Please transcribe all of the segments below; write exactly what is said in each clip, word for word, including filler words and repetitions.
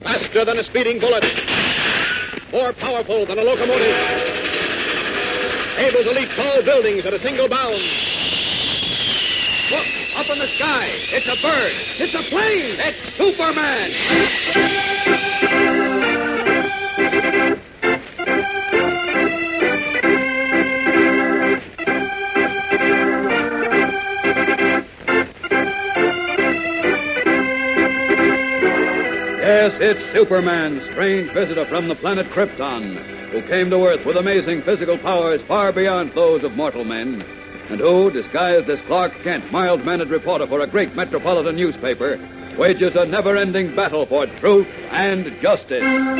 Faster than a speeding bullet. More powerful than a locomotive. Able to leap tall buildings at a single bound. Look, up in the sky. It's a bird. It's a plane. It's Superman. Yes, it's Superman, strange visitor from the planet Krypton, who came to Earth with amazing physical powers far beyond those of mortal men, and who, disguised as Clark Kent, mild-mannered reporter for a great metropolitan newspaper, wages a never-ending battle for truth and justice.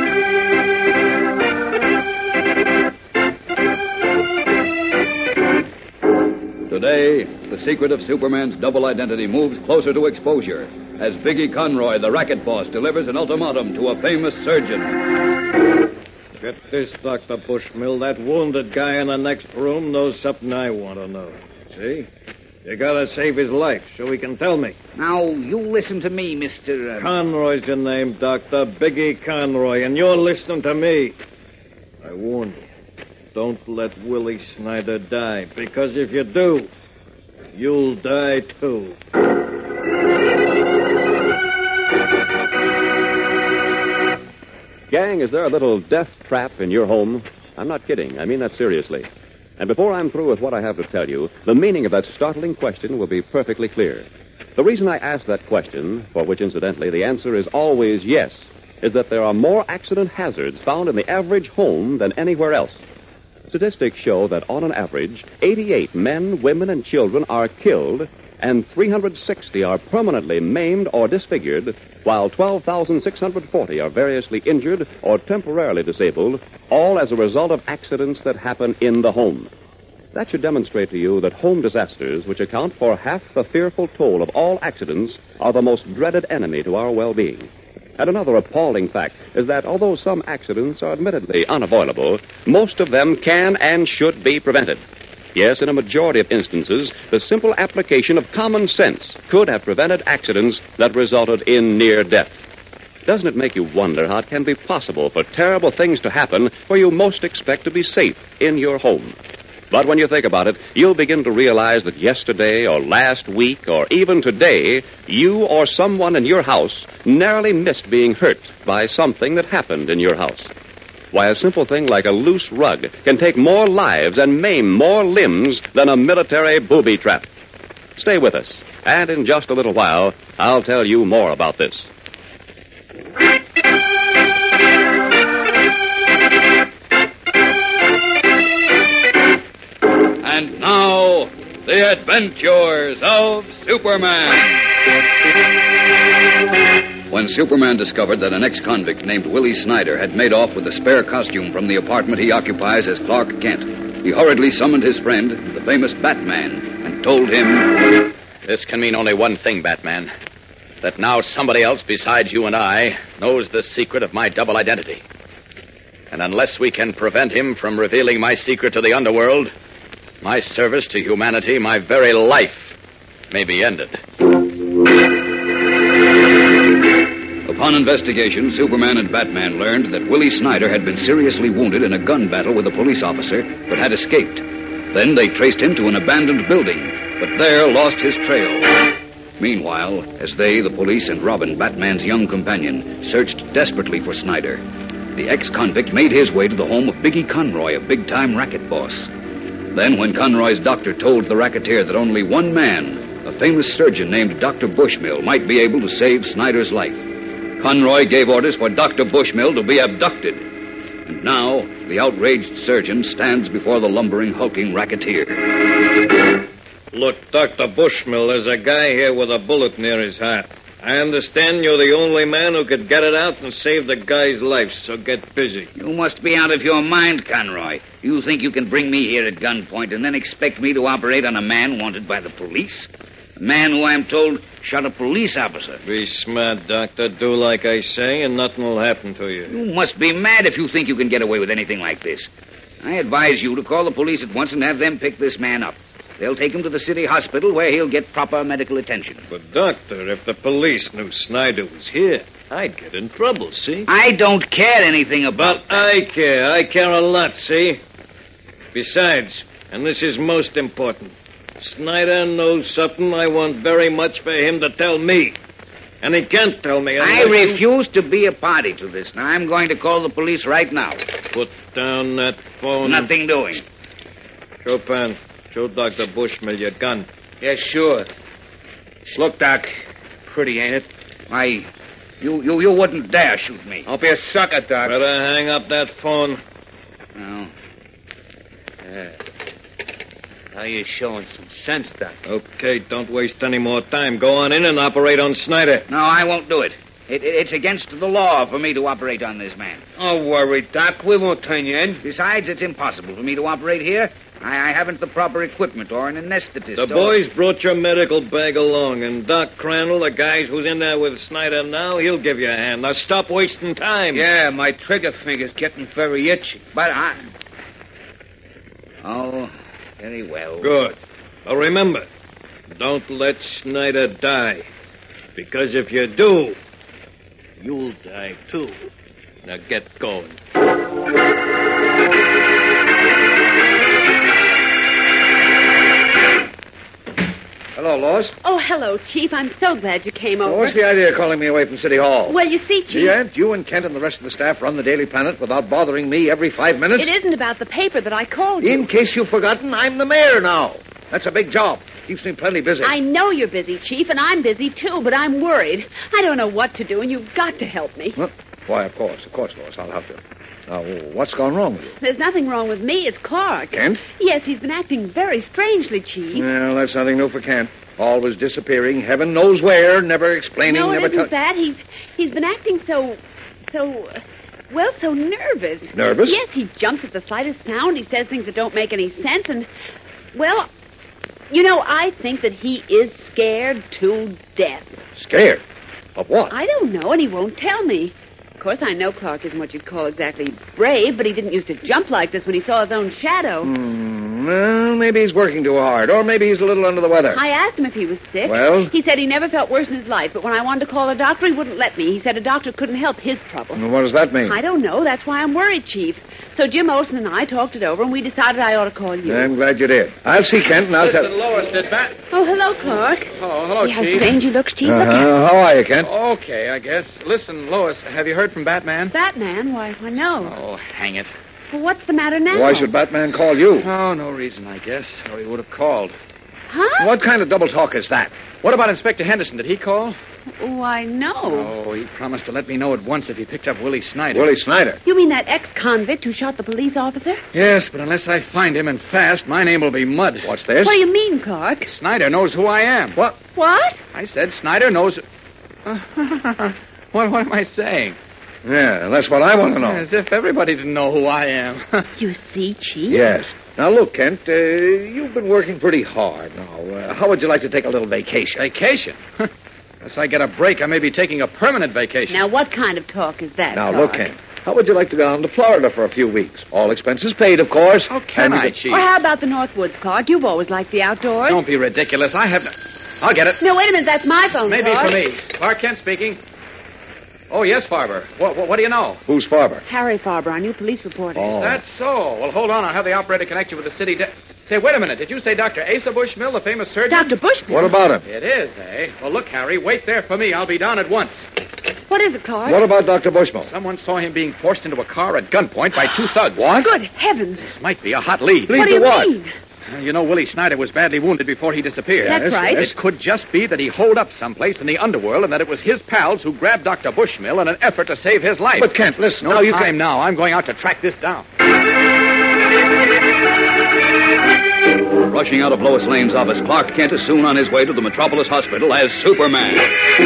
Today, the secret of Superman's double identity moves closer to exposure as Biggie Conroy, the racket boss, delivers an ultimatum to a famous surgeon. Get this, Doctor Bushmill. That wounded guy in the next room knows something I want to know. See? You gotta save his life so he can tell me. Now, you listen to me, Mister Uh... Conroy's your name, Doctor. Biggie Conroy, and you're listening to me. I warn you, don't let Willie Snyder die, because if you do, you'll die too. Gang, is there a little death trap in your home? I'm not kidding. I mean that seriously. And before I'm through with what I have to tell you, the meaning of that startling question will be perfectly clear. The reason I ask that question, for which, incidentally, the answer is always yes, is that there are more accident hazards found in the average home than anywhere else. Statistics show that on an average, eighty-eight men, women, and children are killed, and three hundred sixty are permanently maimed or disfigured, while twelve thousand six hundred forty are variously injured or temporarily disabled, all as a result of accidents that happen in the home. That should demonstrate to you that home disasters, which account for half the fearful toll of all accidents, are the most dreaded enemy to our well-being. And another appalling fact is that although some accidents are admittedly unavoidable, most of them can and should be prevented. Yes, in a majority of instances, the simple application of common sense could have prevented accidents that resulted in near death. Doesn't it make you wonder how it can be possible for terrible things to happen where you most expect to be safe in your home? But when you think about it, you'll begin to realize that yesterday or last week or even today, you or someone in your house narrowly missed being hurt by something that happened in your house. Why, a simple thing like a loose rug can take more lives and maim more limbs than a military booby trap. Stay with us, and in just a little while, I'll tell you more about this. And now, the adventures of Superman. When Superman discovered that an ex-convict named Willie Snyder had made off with a spare costume from the apartment he occupies as Clark Kent, he hurriedly summoned his friend, the famous Batman, and told him... This can mean only one thing, Batman. That now somebody else besides you and I knows the secret of my double identity. And unless we can prevent him from revealing my secret to the underworld, my service to humanity, my very life, may be ended. Upon investigation, Superman and Batman learned that Willie Snyder had been seriously wounded in a gun battle with a police officer, but had escaped. Then they traced him to an abandoned building, but there lost his trail. Meanwhile, as they, the police, and Robin, Batman's young companion, searched desperately for Snyder, the ex-convict made his way to the home of Biggie Conroy, a big-time racket boss. Then, when Conroy's doctor told the racketeer that only one man, a famous surgeon named Doctor Bushmill, might be able to save Snyder's life, Conroy gave orders for Doctor Bushmill to be abducted. And now, the outraged surgeon stands before the lumbering, hulking racketeer. Look, Doctor Bushmill, there's a guy here with a bullet near his heart. I understand you're the only man who could get it out and save the guy's life, so get busy. You must be out of your mind, Conroy. You think you can bring me here at gunpoint and then expect me to operate on a man wanted by the police? A man who, I'm told, shot a police officer. Be smart, Doctor. Do like I say, and nothing will happen to you. You must be mad if you think you can get away with anything like this. I advise you to call the police at once and have them pick this man up. They'll take him to the city hospital where he'll get proper medical attention. But, Doctor, if the police knew Snyder was here... I'd get in trouble, see? I don't care anything about But I care. I care a lot, see? Besides, and this is most important, Snyder knows something I want very much for him to tell me. And he can't tell me. I unless you- refuse to be a party to this. Now, I'm going to call the police right now. Put down that phone. Nothing doing. Chopin, show Doctor Bushmill your gun. Yeah, sure. Look, Doc. Pretty, ain't it? Why, you, you, you wouldn't dare shoot me. Don't be a sucker, Doc. Better hang up that phone. No. Yeah. Now you're showing some sense, Doc. Okay, don't waste any more time. Go on in and operate on Snyder. No, I won't do it. It, it. It's against the law for me to operate on this man. Don't worry, Doc. We won't turn you in. Besides, it's impossible for me to operate here. I, I haven't the proper equipment or an anesthetist. The or- boys brought your medical bag along, and Doc Crandall, the guy who's in there with Snyder now, he'll give you a hand. Now stop wasting time. Yeah, my trigger finger's getting very itchy. But I... Oh, very well. Good. Now remember, don't let Snyder die. Because if you do, you'll die too. Now get going. Hello, Lois. Oh, hello, Chief. I'm so glad you came over. Well, what's the idea of calling me away from City Hall? Well, you see, Chief, Yeah, you and Kent and the rest of the staff run the Daily Planet without bothering me every five minutes? it isn't about the paper that I called you. In case you've forgotten, I'm the mayor now. That's a big job. Keeps me plenty busy. I know you're busy, Chief, and I'm busy, too, but I'm worried. I don't know what to do, and you've got to help me. Well, why, of course, of course, Lois. I'll help you. Now, what's gone wrong with you? There's nothing wrong with me. It's Clark. Kent? Yes, he's been acting very strangely, Chief. Well, that's nothing new for Kent. Always disappearing, heaven knows where, never explaining, no, it never isn't tell- that. He's he's been acting so, so, well, so nervous. Nervous? Yes, he jumps at the slightest sound. He says things that don't make any sense, and, well, you know, I think that he is scared to death. Scared? Of what? I don't know, and he won't tell me. Of course, I know Clark isn't what you'd call exactly brave, but he didn't used to jump like this when he saw his own shadow. Hmm, well, maybe he's working too hard, or maybe he's a little under the weather. I asked him if he was sick. Well? He said he never felt worse in his life, but when I wanted to call a doctor, he wouldn't let me. He said a doctor couldn't help his trouble. Well, what does that mean? I don't know. That's why I'm worried, Chief. So Jim Olsen and I talked it over, and we decided I ought to call you. I'm glad you did. I'll see Kent, and I'll tell... Listen, Lois, did Bat... Oh, hello, Clark. Oh, hello, See how Chief. strange he looks, Chief? Look at Uh-huh. How are you, Kent? Okay, I guess. Listen, Lois, have you heard from Batman? Batman? Why, why, no. Oh, hang it. Well, what's the matter now? Why should Batman call you? Oh, no reason, I guess. Or he would have called. Huh? What kind of double talk is that? What about Inspector Henderson? Did he call? Why, no. Oh, he promised to let me know at once if he picked up Willie Snyder. Willie Snyder. You mean that ex-convict who shot the police officer? Yes, but unless I find him and fast, my name will be mud. What's this? What do you mean, Clark? Snyder knows who I am. What? What? I said Snyder knows... what, what am I saying? Yeah, that's what I want to know. As if everybody didn't know who I am. You see, Chief? Yes. Now, look, Kent, uh, you've been working pretty hard now. Uh, how would you like to take a little vacation? Vacation? Unless I get a break, I may be taking a permanent vacation. Now, what kind of talk is that, Now, Clark? look, Kent, how would you like to go down to Florida for a few weeks? All expenses paid, of course. How can And you I, could- Chief? Or how about the North Woods, Clark? You've always liked the outdoors. Don't be ridiculous. I have no... I'll get it. No, wait a minute. That's my phone, Maybe Clark. for me. Clark Kent speaking. Oh, yes, Farber. What, what, what do you know? Who's Farber? Harry Farber, our new police reporter. Oh. That's so. Well, hold on. I'll have the operator connect you with the city... De- Say, wait a minute. Did you say Doctor Asa Bushmill, the famous surgeon? Doctor Bushmill? What about him? It is, eh? Well, look, Harry, wait there for me. I'll be down at once. What is it, Clark? What about Doctor Bushmill? Someone saw him being forced into a car at gunpoint by two thugs. What? Good heavens. This might be a hot lead. Lead what do to you what? mean? Uh, You know, Willie Snyder was badly wounded before he disappeared. That's right. It could just be that he holed up someplace in the underworld and that it was his pals who grabbed Doctor Bushmill in an effort to save his life. But, Kent, listen. no now you time can... now. I'm going out to track this down. Rushing out of Lois Lane's office, Clark Kent is soon on his way to the Metropolis Hospital as Superman.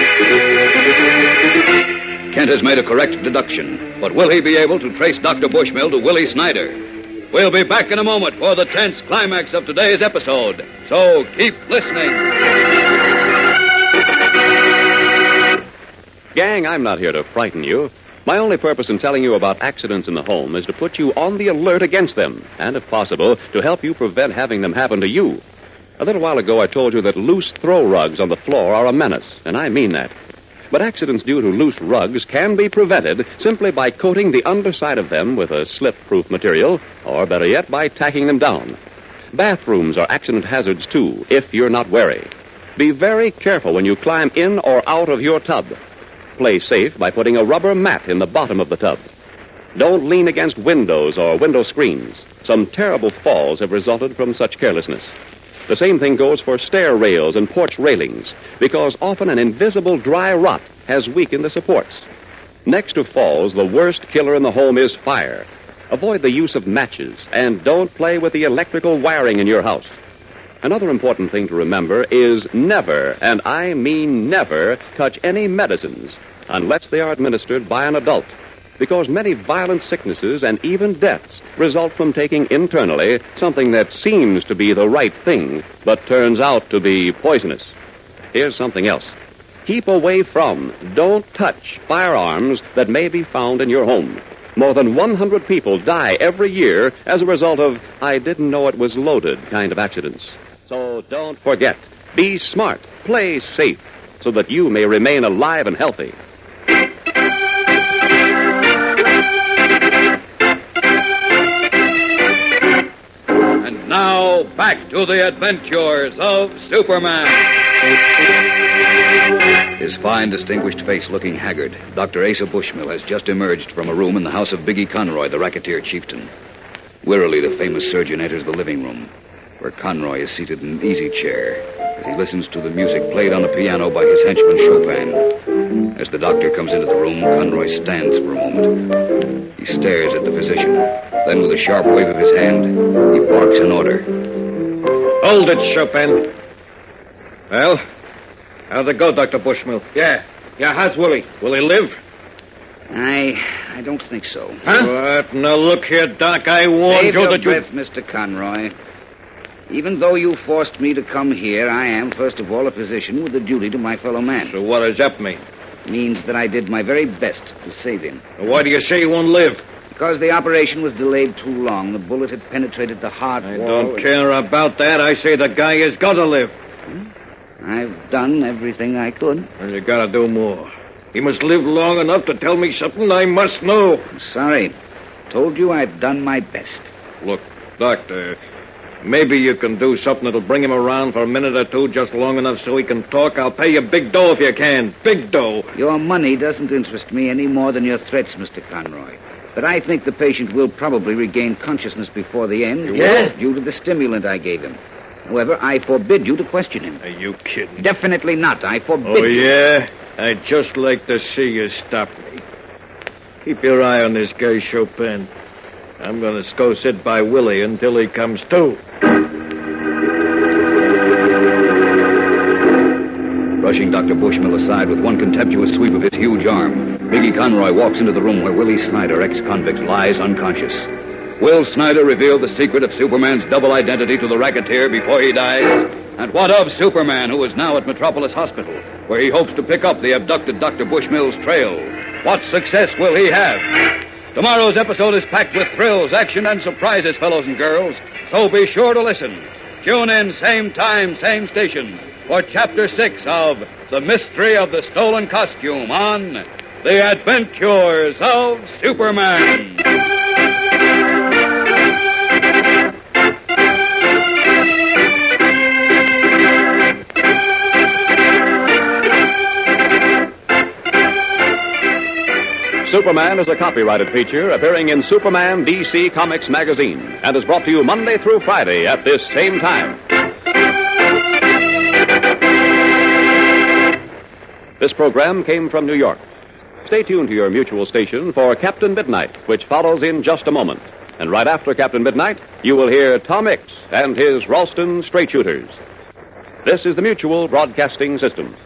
Kent has made a correct deduction, but will he be able to trace Doctor Bushmill to Willie Snyder? We'll be back in a moment for the tense climax of today's episode, so keep listening. Gang, I'm not here to frighten you. My only purpose in telling you about accidents in the home is to put you on the alert against them, and if possible, to help you prevent having them happen to you. A little while ago, I told you that loose throw rugs on the floor are a menace, and I mean that. But accidents due to loose rugs can be prevented simply by coating the underside of them with a slip-proof material, or better yet, by tacking them down. Bathrooms are accident hazards, too, if you're not wary. Be very careful when you climb in or out of your tub. Play safe by putting a rubber mat in the bottom of the tub. Don't lean against windows or window screens. Some terrible falls have resulted from such carelessness. The same thing goes for stair rails and porch railings, because often an invisible dry rot has weakened the supports. Next to falls, the worst killer in the home is fire. Avoid the use of matches, and don't play with the electrical wiring in your house. Another important thing to remember is never, and I mean never, touch any medicines unless they are administered by an adult, because many violent sicknesses and even deaths result from taking internally something that seems to be the right thing, but turns out to be poisonous. Here's something else. Keep away from, don't touch firearms that may be found in your home. More than one hundred people die every year as a result of I didn't know it was loaded kind of accidents. So don't forget, be smart, play safe, so that you may remain alive and healthy. And now, back to the adventures of Superman. His fine, distinguished face looking haggard, Doctor Asa Bushmill has just emerged from a room in the house of Biggie Conroy, the racketeer chieftain. Wearily, the famous surgeon enters the living room, where Conroy is seated in an easy chair as he listens to the music played on a piano by his henchman Chopin. As the doctor comes into the room, Conroy stands for a moment. He stares at the physician. Then, with a sharp wave of his hand, he barks an order. Hold it, Chopin. Well, how'd it go, Doctor Bushmill? Yeah. Yeah, how's Willie? Will he live? I I don't think so. Huh? What? Now, look here, Doc. I warned Save you your that you... breath, Mister Conroy. Even though you forced me to come here, I am, first of all, a physician with a duty to my fellow man. So what does that mean? It means that I did my very best to save him. Why do you say he won't live? Because the operation was delayed too long. The bullet had penetrated the heart I wall. don't care about that. I say the guy has got to live. I've done everything I could. And you got to do more. He must live long enough to tell me something I must know. I'm sorry. Told you I've done my best. Look, Doctor, maybe you can do something that'll bring him around for a minute or two, just long enough so he can talk. I'll pay you big dough if you can. Big dough. Your money doesn't interest me any more than your threats, Mister Conroy. But I think the patient will probably regain consciousness before the end. You will? Due to the stimulant I gave him. However, I forbid you to question him. Are you kidding? Definitely not. I forbid Oh, you. yeah? I'd just like to see you stop me. Keep your eye on this guy, Chopin. I'm going to go sit by Willie until he comes to. Brushing Doctor Bushmill aside with one contemptuous sweep of his huge arm, Biggie Conroy walks into the room where Willie Snyder, ex-convict, lies unconscious. Will Snyder reveal the secret of Superman's double identity to the racketeer before he dies? And what of Superman, who is now at Metropolis Hospital, where he hopes to pick up the abducted Doctor Bushmill's trail? What success will he have? Tomorrow's episode is packed with thrills, action, and surprises, fellows and girls, so be sure to listen. Tune in, same time, same station, for Chapter six of The Mystery of the Stolen Costume on The Adventures of Superman. Superman is a copyrighted feature appearing in Superman D C Comics magazine and is brought to you Monday through Friday at this same time. This program came from New York. Stay tuned to your mutual station for Captain Midnight, which follows in just a moment. And right after Captain Midnight, you will hear Tom Mix and his Ralston Straight Shooters. This is the Mutual Broadcasting System.